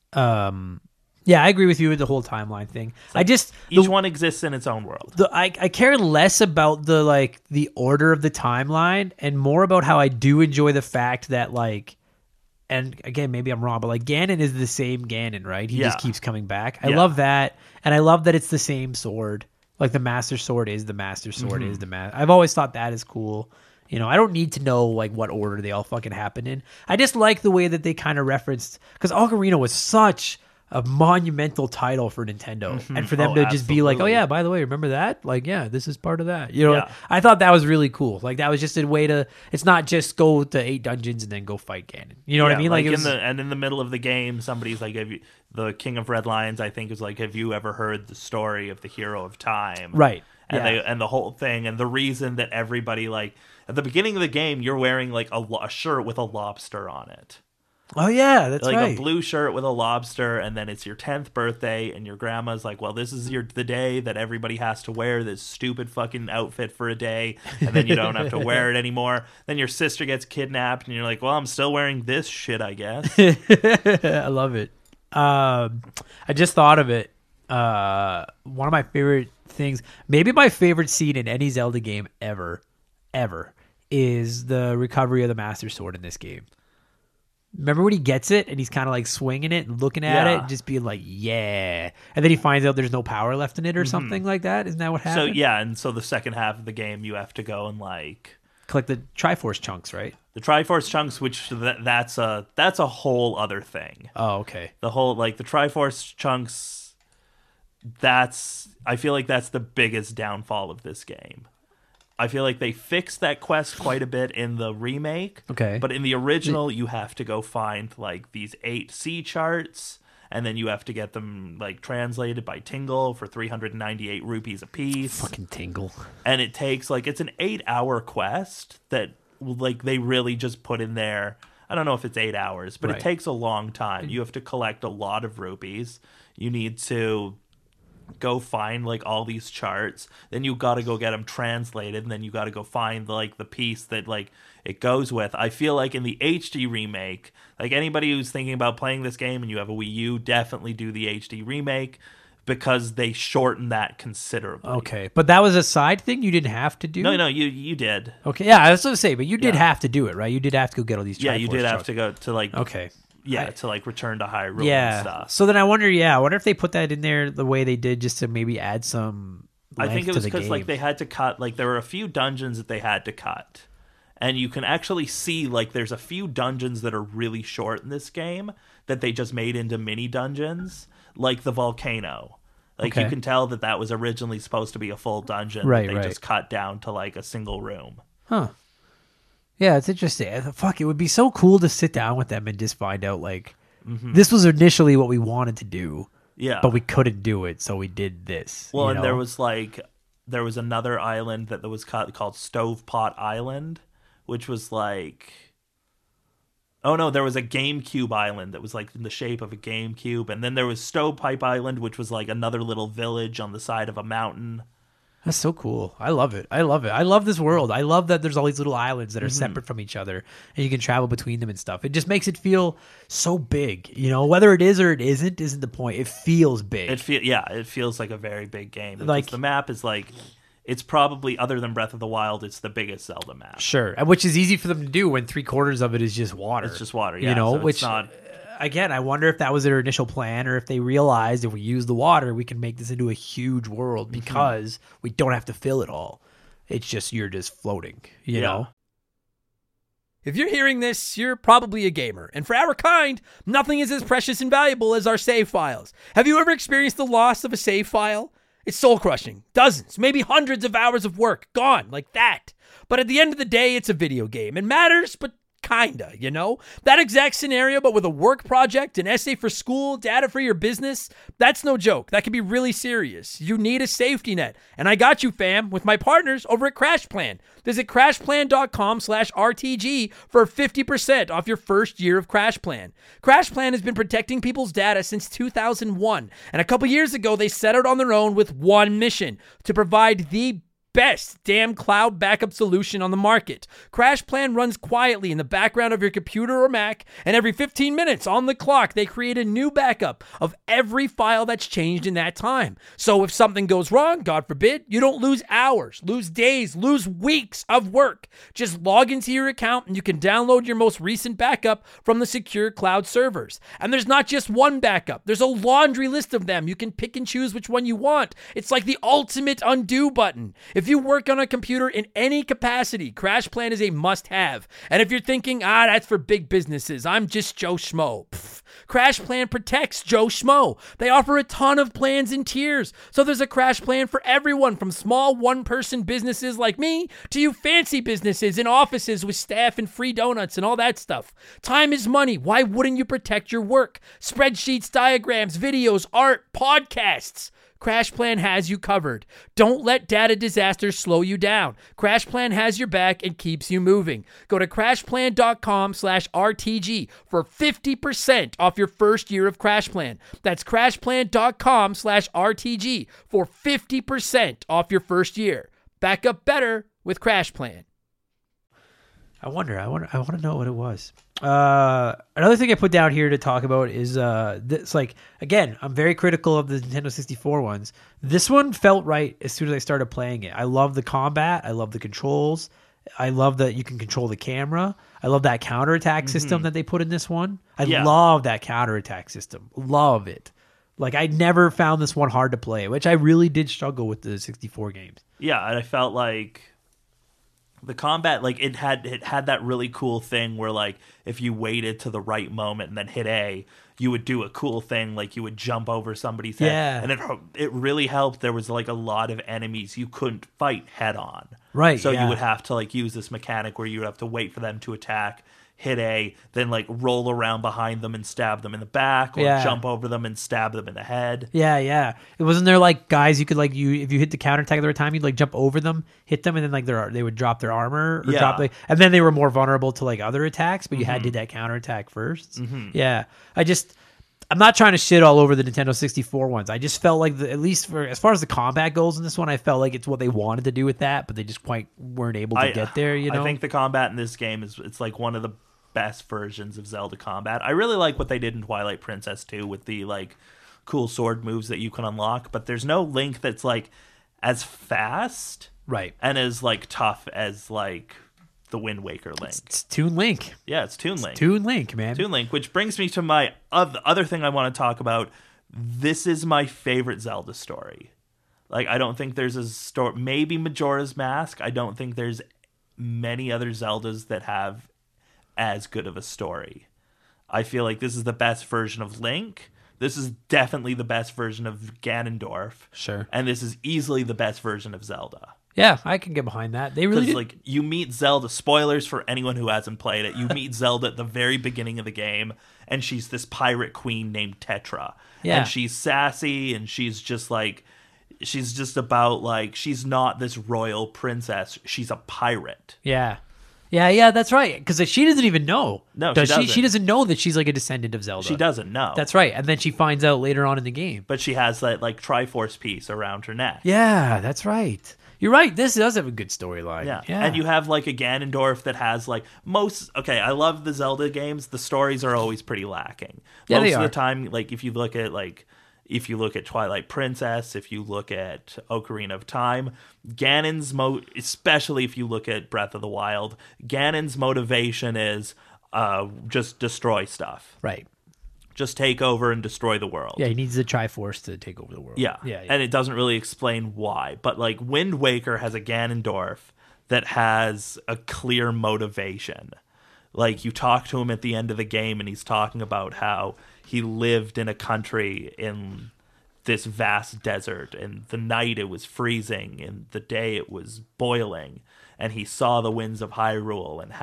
Yeah, I agree with you with the whole timeline thing.
Each one exists in its own world.
I care less about the order of the timeline and more about how I do enjoy the fact that like, and again, maybe I'm wrong, but like Ganon is the same Ganon, right? He just keeps coming back. I love that. And I love that it's the same sword. Like the Master Sword is the Master Sword is the Master. I've always thought that is cool. You know, I don't need to know like what order they all fucking happen in. I just like the way that they kind of referenced, because Ocarina was such a monumental title for Nintendo, and for them to just be like, oh yeah, by the way, remember that? Like, yeah, this is part of that. You know, I thought that was really cool. Like that was just a way to, it's not just go to 8 dungeons and then go fight Ganon. You know what I mean?
Like in the middle of the game, somebody's like, the King of Red Lions, I think, is like, have you ever heard the story of the Hero of Time?
Right.
And the whole thing, and the reason that everybody, like, at the beginning of the game, you're wearing like a shirt with a lobster on it.
Oh yeah, that's
like
right.
A blue shirt with a lobster, and then it's your 10th birthday, and your grandma's like, well, this is the day that everybody has to wear this stupid fucking outfit for a day, and then you don't have to wear it anymore. Then your sister gets kidnapped, and you're like, well, I'm still wearing this shit, I guess.
I love it. I just thought of it. One of my favorite things, maybe my favorite scene in any Zelda game ever, is the recovery of the Master Sword in this game. Remember when he gets it and he's kind of like swinging it and looking at it and just being like, yeah. And then he finds out there's no power left in it or something like that. Isn't that what happened?
So, yeah. And so the second half of the game, you have to go and like
collect the Triforce chunks, right?
The Triforce chunks, which that's a whole other thing.
Oh, okay.
The whole, like the Triforce chunks, I feel like that's the biggest downfall of this game. I feel like they fixed that quest quite a bit in the remake.
Okay.
But in the original, you have to go find like these 8 sea charts, and then you have to get them like translated by Tingle for 398 rupees a piece.
Fucking Tingle.
And it takes like, it's an 8-hour quest that like they really just put in there. I don't know if it's 8 hours, but it takes a long time. You have to collect a lot of rupees. You need to go find like all these charts, then you got to go get them translated, and then you got to go find like the piece that like it goes with. I feel like in the HD remake, like anybody who's thinking about playing this game and you have a Wii U, definitely do the HD remake because they shortened that considerably.
Okay, but that was a side thing you didn't have to do?
No, you did.
Okay, yeah, I was going to say, but you did have to do it, right? You did have to go get all these Triforce
you did have
chunks.
to go to like
okay.
to like return to Hyrule and stuff.
So then I wonder if they put that in there the way they did just to maybe add some length
I think it was
because
like they had to cut, like there were a few dungeons that they had to cut. And you can actually see like there's a few dungeons that are really short in this game that they just made into mini dungeons, like the volcano. Like you can tell that was originally supposed to be a full dungeon.
Right,
they just cut down to like a single room.
Huh. Yeah, it's interesting. Fuck, it would be so cool to sit down with them and just find out, like, this was initially what we wanted to do, but we couldn't do it, so we did this.
Well, and there was another island that was called Stovepot Island, which was like... Oh, no, there was a GameCube island that was, like, in the shape of a GameCube, and then there was Stovepipe Island, which was, like, another little village on the side of a mountain.
That's so cool. I love it. I love this world. I love that there's all these little islands that are separate from each other and you can travel between them and stuff. It just makes it feel so big. You know, whether it is or it isn't the point. It feels big.
It feels like a very big game. Like the map is like, it's probably, other than Breath of the Wild, it's the biggest Zelda map.
Sure. Which is easy for them to do when 3/4 of it is just water.
It's just water, yeah.
You know,
so
which...
it's not...
Again, I wonder if that was their initial plan or if they realized if we use the water, we can make this into a huge world because we don't have to fill it all. It's just, you're just floating, you know?
If you're hearing this, you're probably a gamer. And for our kind, nothing is as precious and valuable as our save files. Have you ever experienced the loss of a save file? It's soul-crushing. Dozens, maybe hundreds of hours of work gone like that. But at the end of the day, it's a video game. It matters, but kinda, you know? That exact scenario, but with a work project, an essay for school, data for your business, that's no joke. That can be really serious. You need a safety net. And I got you, fam, with my partners over at CrashPlan. Visit CrashPlan.com/RTG for 50% off your first year of CrashPlan. CrashPlan has been protecting people's data since 2001. And a couple years ago, they set out on their own with one mission: to provide the best damn cloud backup solution on the market. CrashPlan runs quietly in the background of your computer or Mac, and every 15 minutes on the clock, they create a new backup of every file that's changed in that time. So if something goes wrong, God forbid, you don't lose hours, lose days, lose weeks of work. Just log into your account and you can download your most recent backup from the secure cloud servers. And there's not just one backup. There's a laundry list of them. You can pick and choose which one you want. It's like the ultimate undo button. If you work on a computer in any capacity, CrashPlan is a must-have. And if you're thinking, that's for big businesses, I'm just Joe Schmo. CrashPlan protects Joe Schmo. They offer a ton of plans and tiers. So there's a Crash Plan for everyone, from small one-person businesses like me to you fancy businesses in offices with staff and free donuts and all that stuff. Time is money. Why wouldn't you protect your work? Spreadsheets, diagrams, videos, art, podcasts. CrashPlan has you covered. Don't let data disasters slow you down. CrashPlan has your back and keeps you moving. Go to CrashPlan.com/RTG for 50% off your first year of CrashPlan. That's CrashPlan.com/RTG for 50% off your first year. Back up better with CrashPlan.
I want to know what it was. Another thing I put down here to talk about is this. Like, again, I'm very critical of the Nintendo 64 ones. This one felt right as soon as I started playing it. I love the combat. I love the controls. I love that you can control the camera. I love that counterattack system that they put in this one. I love that counterattack system. Love it. Like, I never found this one hard to play, which I really did struggle with the 64 games.
Yeah, and I felt like the combat, like it had that really cool thing where, like, if you waited to the right moment and then hit A, you would do a cool thing, like you would jump over somebody's head.
Yeah.
And it really helped. There was like a lot of enemies you couldn't fight head on.
Right.
So you would have to like use this mechanic where you would have to wait for them to attack, hit A, then like roll around behind them and stab them in the back, or jump over them and stab them in the head.
Yeah. It wasn't there like guys you could like if you hit the counterattack at the right time, you'd like jump over them, hit them, and then like they would drop their armor or and then they were more vulnerable to like other attacks, but you had to do that counterattack first. Yeah. I'm not trying to shit all over the Nintendo 64 ones. I just felt like at least for as far as the combat goes in this one, I felt like it's what they wanted to do with that, but they just quite weren't able to get there, you know?
I think the combat in this game it's like one of the best versions of Zelda combat. I really like what they did in Twilight Princess 2 with the like cool sword moves that you can unlock, but there's no Link that's like as fast and as like tough as like the Wind Waker Link.
It's Toon Link.
Yeah, it's Toon Link.
Toon Link, man.
Toon Link, which brings me to my other thing I want to talk about. This is my favorite Zelda story. Like, I don't think there's a story. Maybe Majora's Mask. I don't think there's many other Zeldas that have as good of a story. I feel like this is the best version of Link. This is definitely the best version of Ganondorf.
Sure.
And this is easily the best version of Zelda.
Yeah, I can get behind that. They really
like you meet Zelda. Spoilers for anyone who hasn't played it. You meet Zelda at the very beginning of the game, and she's this pirate queen named Tetra.
Yeah,
and she's sassy, and she's just about like she's not this royal princess. She's a pirate.
Yeah, that's right. Because she doesn't even know.
No, she doesn't.
She doesn't know that she's like a descendant of Zelda.
She doesn't know.
That's right. And then she finds out later on in the game.
But she has that like Triforce piece around her neck.
Yeah, that's right. You're right. This does have a good storyline.
Yeah. And you have like a Ganondorf that has like I love the Zelda games. The stories are always pretty lacking.
Yeah,
most of the time, like if you look at Twilight Princess, if you look at Ocarina of Time, Ganon's especially if you look at Breath of the Wild, Ganon's motivation is just destroy stuff.
Right.
Just take over and destroy the world.
Yeah, he needs the Triforce to take over the world.
Yeah. And it doesn't really explain why. But like Wind Waker has a Ganondorf that has a clear motivation. like you talk to him at the end of the game and he's talking about how he lived in a country in this vast desert, and the night it was freezing and the day it was boiling, and he saw the winds of Hyrule and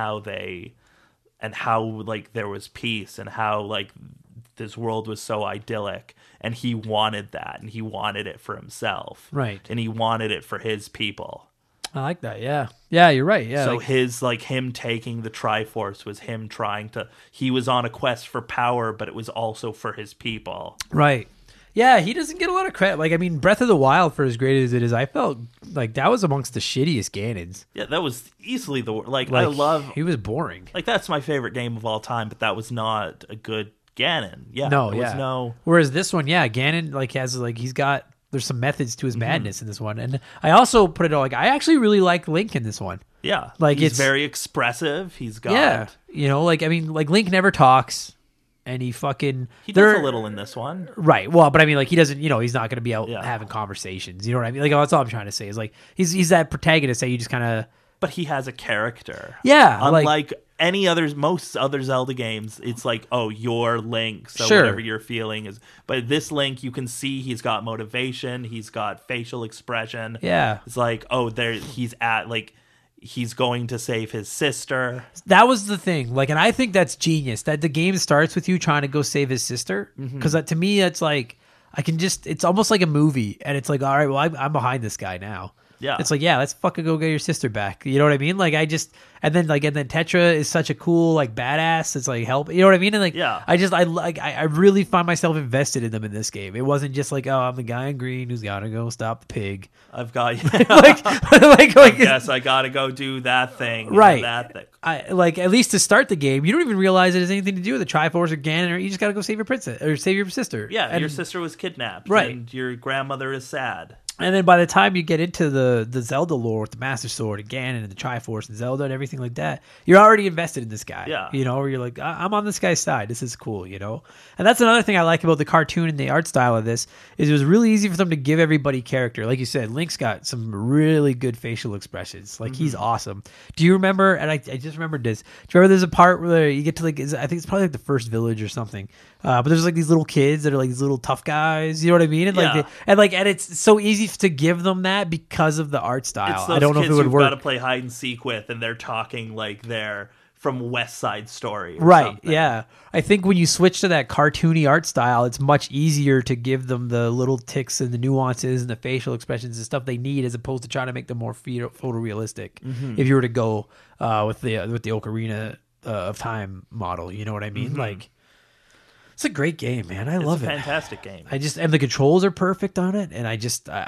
how like there was peace and how like this world was so idyllic, and he wanted that, and he wanted it for himself,
Right.
and he wanted it for his people.
I like that. Yeah. Yeah, you're right. Yeah.
So
like,
him taking the Triforce was him he was on a quest for power, but it was also for his people.
right. Yeah, he doesn't get a lot of credit. Like, I mean, Breath of the Wild, for as great as it is, I felt like that was amongst the shittiest Ganons.
Yeah, that was easily
Like, he was boring.
like that's my favorite game of all time, but that was not a good Ganon. Yeah.
No,
there
yeah.
was no
Whereas this one, yeah, Ganon like has like there's some methods to his madness in this one, and I also put it all like I actually really like Link in this one.
Yeah.
Like,
he's
it's
very expressive. He's got
Yeah, like I mean, like Link never talks, and he fucking
he does a little in this one.
Right. Well, but I mean, like he doesn't. He's not going to be out
Yeah.
having conversations. You know what I mean? Like that's all I'm trying to say is like he's that protagonist that you just kind of
But he has a character.
Yeah, like-
Unlike most other Zelda games, it's like, oh, you're Link, so
Sure.
whatever you're feeling is. But this Link, you can see he's got motivation, he's got facial expression.
Yeah.
It's like, oh, he's going to save his sister.
That was the thing. Like, and I think that's genius that the game starts with you trying to go save his sister. Because to me, it's like it's almost like a movie, and it's like, all right, well, I'm behind this guy now.
Yeah.
It's like, yeah, let's fucking go get your sister back. You know what I mean? Like, and then Tetra is such a cool, like, badass. It's like, help. You know what I mean? And like,
Yeah.
I really find myself invested in them in this game. It wasn't just like, oh, I'm the guy in green who's got to go stop the pig.
I've got
like,
yes, I gotta go do that thing. and
Right.
That thing.
I like at least to start the game, you don't even realize it has anything to do with the Triforce or Ganon, or you just got to go save your princess or save your sister.
Yeah,
and,
your sister was kidnapped.
Right.
And your grandmother is sad.
And then by the time you get into the Zelda lore with the Master Sword and Ganon and the Triforce and Zelda and everything like that, you're already invested in this guy.
Yeah.
Or you're like, I'm on this guy's side. This is cool, And that's another thing I like about the cartoon and the art style of this is it was really easy for them to give everybody character. Like you said, Link's got some really good facial expressions. Like he's awesome. Do you remember? And I just remembered this. Do you remember there's a part where you get to I think it's probably like the first village or something. But there's like these little kids that are like these little tough guys. You know what I mean? And
Yeah.
and it's so easy to give them that because of the art style.
It's those
I don't know if
kids
it would
you've
work.
got to play hide and seek with, and they're talking like they're from West Side Story. Or
Right.
something.
Yeah. I think when you switch to that cartoony art style, it's much easier to give them the little ticks and the nuances and the facial expressions and stuff they need, as opposed to trying to make them more photorealistic. If you were to go with the Ocarina of Time model, you know what I mean? Like, it's a great game, man. I love
It's a
it.
fantastic game.
And the controls are perfect on it, and I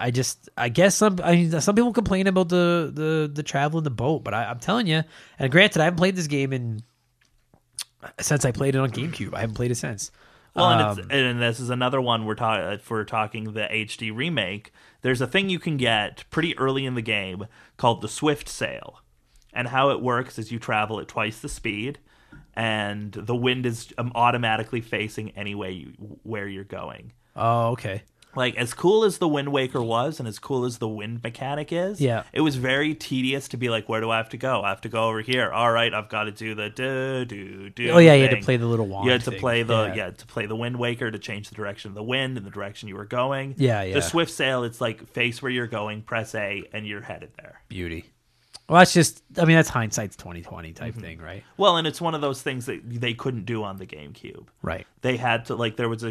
guess some people complain about the travel in the boat, but I'm telling you, and granted, I haven't played this game since I played it on GameCube. I haven't played it since.
Well, and this is another one we're talking the HD remake. There's a thing you can get pretty early in the game called the Swift Sail, and how it works is you travel at twice the speed, and the wind is automatically facing where you're going.
Oh, okay.
Like, as cool as the Wind Waker was, and as cool as the wind mechanic is,
Yeah.
it was very tedious to be like, where do I have to go? I have to go over here. All right, I've got to do the do.
Oh yeah, you had to
thing.
play the little wand.
You had to
thing.
play the Wind Waker to change the direction of the wind and the direction you were going.
Yeah.
The Swift Sail, it's like face where you're going, press A, and you're headed there.
Beauty. Well, that's hindsight's 2020 type thing, right?
Well, and it's one of those things that they couldn't do on the GameCube.
Right.
They had to, like, there was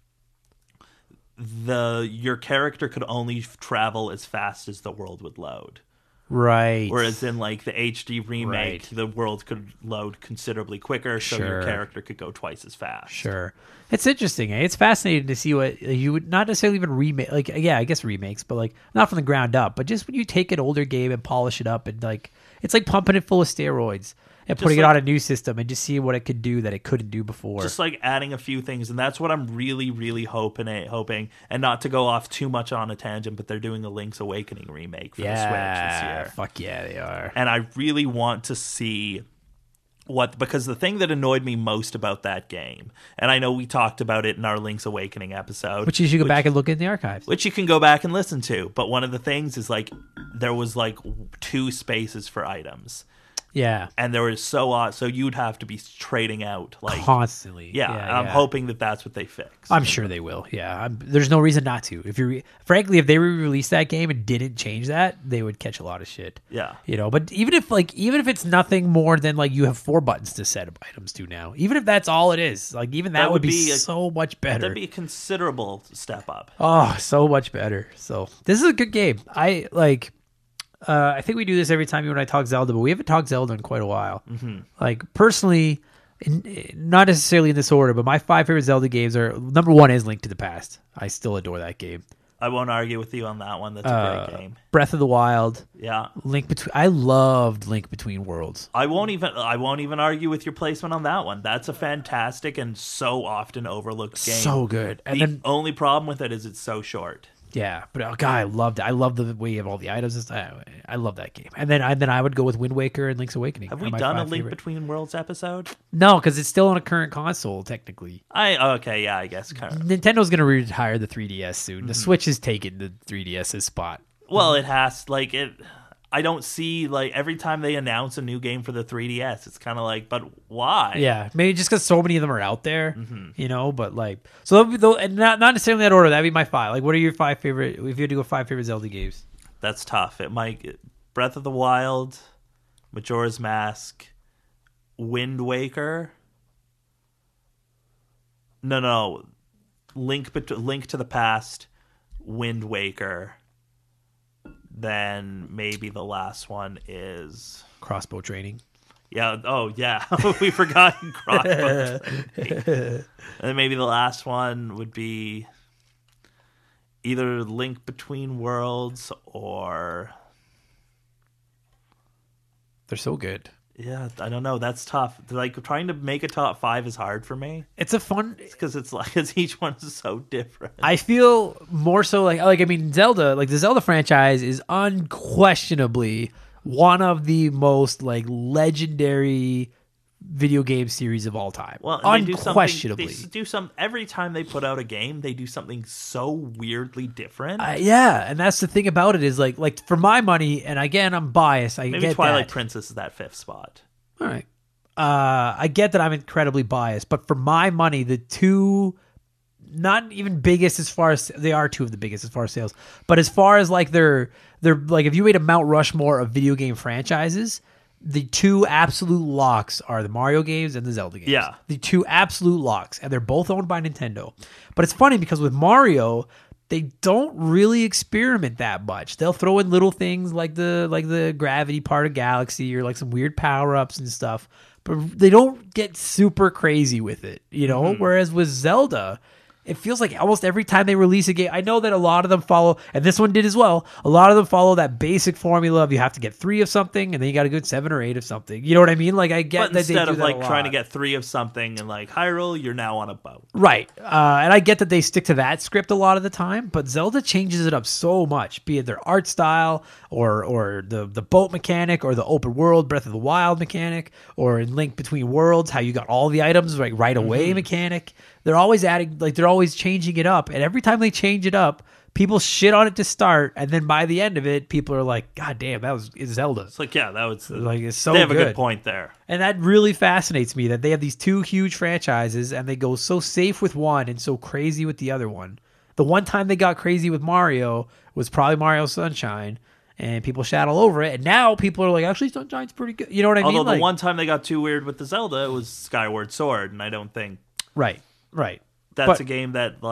your character could only travel as fast as the world would load.
Right.
Whereas in like the HD remake,
Right.
the world could load considerably quicker, so your
Sure.
character could go twice as fast.
Sure. It's interesting. It's fascinating to see what you would not necessarily even remake. Like, yeah, I guess remakes, but like not from the ground up, but just when you take an older game and polish it up and like, it's like pumping it full of steroids and putting it
like-
on a new system and just seeing what it could do that it couldn't do before.
Just like adding a few things, and that's what I'm really, really hoping, and not to go off too much on a tangent, but they're doing a Link's Awakening remake for the Switch this year.
Fuck yeah, they are.
And I really want to see because the thing that annoyed me most about that game, and I know we talked about it in our Link's Awakening episode,
Which you should go back and look in the archives.
which you can go back and listen to, but one of the things is like there was like 2 spaces for items.
Yeah.
and there was so you'd have to be trading out like
Constantly.
Yeah, I'm hoping that that's what they fix.
I'm sure they will. Yeah, there's no reason not to. Frankly, if they re-released that game and didn't change that, they would catch a lot of shit.
Yeah.
But even if it's nothing more than like you have 4 buttons to set items to now, even if that's all it is, like even that would be so much better.
That'd be a considerable step up.
Oh, so much better. So this is a good game. I think we do this every time you and I talk Zelda, but we haven't talked Zelda in quite a while. Mm-hmm. Like personally, not necessarily in this order, but my 5 favorite Zelda games are, number 1 is Link to the Past. I still adore that game.
I won't argue with you on that one. That's a great game.
Breath of the Wild.
Yeah.
I loved Link Between Worlds.
I won't even argue with your placement on that one. That's a fantastic and so often overlooked game.
So good. And
the only problem with it is it's so short.
Yeah, but God, I loved it. I love the way you have all the items and stuff. I love that game. And then I would go with Wind Waker and Link's Awakening.
Have we done a Link Between Worlds episode?
No, because it's still on a current console, technically.
I guess.
Nintendo's going to retire the 3DS soon. Mm-hmm. The Switch has taken the 3DS's spot.
Well, it has. I don't see, every time they announce a new game for the 3DS, it's kind of like, but why?
Yeah, maybe just because so many of them are out there, but so and not necessarily in that order. That'd be my 5. What are your 5 favorite, if you had to go 5 favorite Zelda games?
That's tough. It might, Breath of the Wild, Majora's Mask, Wind Waker. No. Link to the Past, Wind Waker. Then maybe the last one is
Crossbow Training.
Yeah. Oh, yeah. We forgot Crossbow Training. And then maybe the last one would be either Link Between Worlds or...
They're so good.
Yeah, I don't know. That's tough. Trying to make a top 5 is hard for me.
It's a fun
because it's each one is so different.
I feel more so Zelda, the Zelda franchise is unquestionably one of the most legendary video game series of all time.
Well,
unquestionably.
They do some every time they put out a game, they do something so weirdly different.
Yeah, and that's the thing about it is for my money, and again, I'm biased.
Maybe Twilight Princess is that 5th spot.
All right. I get that I'm incredibly biased, but for my money, the 2, not even biggest as far as they are 2 of the biggest as far as sales, but as far as they're if you made a Mount Rushmore of video game franchises, the 2 absolute locks are the Mario games and the Zelda games.
Yeah.
The 2 absolute locks, and they're both owned by Nintendo. But it's funny because with Mario, they don't really experiment that much. They'll throw in little things like the gravity part of Galaxy or some weird power-ups and stuff, but they don't get super crazy with it, Mm-hmm. Whereas with Zelda, it feels like almost every time they release a game, I know that a lot of them follow, and this one did as well, a lot of them follow that basic formula of you have to get 3 of something, and then you got to get 7 or 8 of something. You know what I mean? I get
but
that they do that
instead of trying
to
get 3 of something and Hyrule, you're now on a boat.
Right. And I get that they stick to that script a lot of the time, but Zelda changes it up so much, be it their art style or the boat mechanic or the open world Breath of the Wild mechanic or in Link Between Worlds, how you got all the items right away mechanic. They're always adding, they're always changing it up. And every time they change it up, people shit on it to start. And then by the end of it, people are like, God damn, it's Zelda.
It's that was
it's so
they have
good.
A good point there.
And that really fascinates me that they have these 2 huge franchises and they go so safe with one and so crazy with the other one. The one time they got crazy with Mario was probably Mario Sunshine. And people shat all over it. And now people are like, actually, Sunshine's pretty good. You know what I mean?
Although the one time they got too weird with the Zelda, it was Skyward Sword. And I don't think...
Right.
That's a game that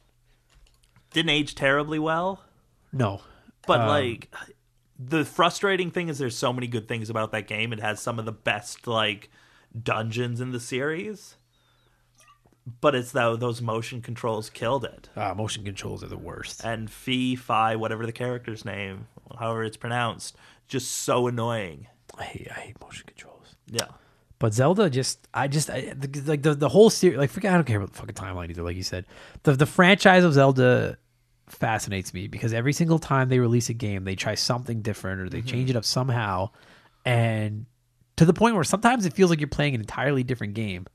didn't age terribly well.
No.
But the frustrating thing is there's so many good things about that game. It has some of the best dungeons in the series. But it's those motion controls killed it.
Motion controls are the worst.
And Fi, whatever the character's name, however it's pronounced, just so annoying.
I hate motion controls.
Yeah.
But Zelda the whole series, I don't care about the fucking timeline either, like you said. The franchise of Zelda fascinates me because every single time they release a game, they try something different or they change it up somehow. And to the point where sometimes it feels like you're playing an entirely different game.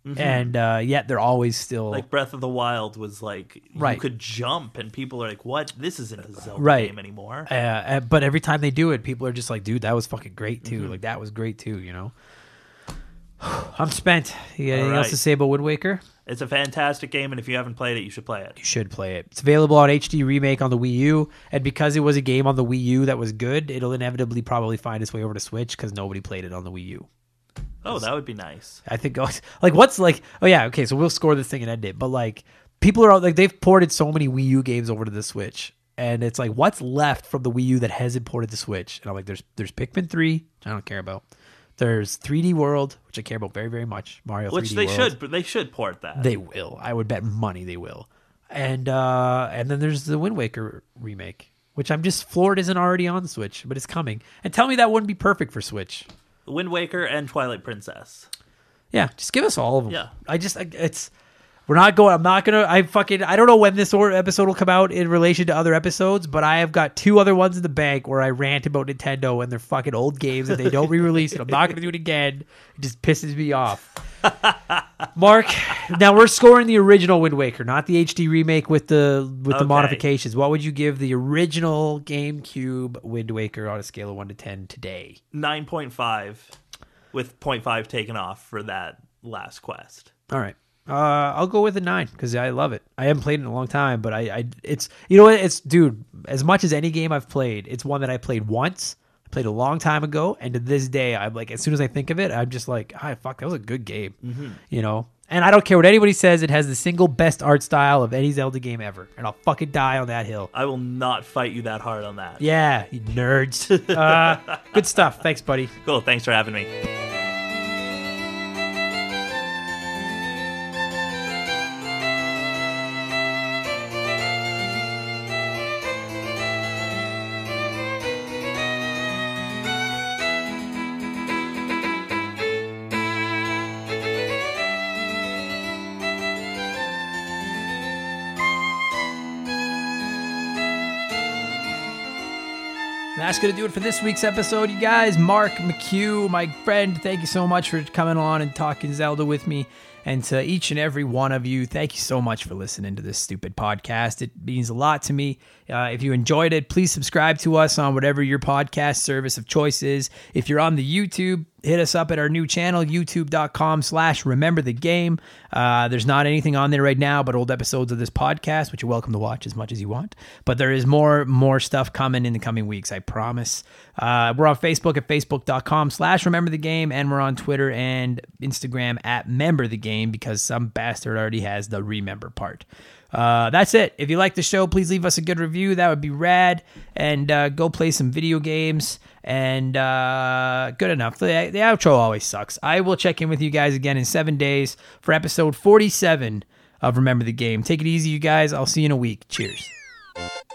and yet they're always still
Like Breath of the Wild was like
Right.
you could jump, and people are like, "What? This isn't a Zelda
Right.
game anymore."
but every time they do it, people are just like, dude, that was fucking great too. Like that was great too, you know. I'm spent. You got anything else to
right.
say about Wind Waker?
It's a fantastic game, and if you haven't played it, you should play it.
You should play it. It's available on HD Remake on the Wii U, and because it was a game on the Wii U that was good, it'll inevitably probably find its way over to Switch because nobody played it on the Wii U.
Oh, that would be nice.
I think like what's like oh yeah, okay, so we'll score this thing and end it. But like people are like they've ported so many Wii U games over to the Switch. And it's like what's left from the Wii U that hasn't ported to Switch? And I'm like, there's Pikmin 3, which I don't care about. There's 3D World, which I care about very, very much. Mario
Which
3D
they
World.
should, but they should port that.
They will. I would bet money they will. And then there's the Wind Waker remake, which I'm just floored isn't already on Switch, but it's coming. And tell me that wouldn't be perfect for Switch.
Wind Waker and Twilight Princess.
Yeah, just give us all of them.
Yeah.
We're not going. I'm not gonna. I don't know when this episode will come out in relation to other episodes, but I have got 2 other ones in the bank where I rant about Nintendo and their fucking old games and they don't re-release it. I'm not gonna do it again. It just pisses me off. Mark, now we're scoring the original Wind Waker, not the HD remake with the modifications. What would you give the original GameCube Wind Waker on a scale of 1 to 10 today?
9.5, with 0.5 taken off for that last quest.
All right. I'll go with a 9 because I love it. I haven't played it in a long time, but it's you know what, it's dude, as much as any game I've played, it's one that I played once. I played a long time ago, and to this day, I'm like, as soon as I think of it, I'm just like, fuck, that was a good game, you know. And I don't care what anybody says, it has the single best art style of any Zelda game ever, and I'll fucking die on that hill.
I will not fight you that hard on that.
Yeah, you nerds. Good stuff. Thanks, buddy.
Cool. Thanks for having me.
That's going to do it for this week's episode, you guys. Mark McHugh, my friend, thank you so much for coming on and talking Zelda with me. And to each and every one of you, thank you so much for listening to this stupid podcast. It means a lot to me. If you enjoyed it, please subscribe to us on whatever your podcast service of choice is. If you're on the YouTube, hit us up at our new channel, youtube.com/rememberthegame. There's not anything on there right now but old episodes of this podcast, which you're welcome to watch as much as you want. But there is more stuff coming in the coming weeks, I promise. We're on Facebook at facebook.com/rememberthegame, and we're on Twitter and Instagram at memberthegame because some bastard already has the remember part. That's it. If you like the show, please leave us a good review. That would be rad. And go play some video games. And good enough. The outro always sucks. I will check in with you guys again in 7 days for episode 47 of Remember the Game. Take it easy, you guys. I'll see you in a week. Cheers.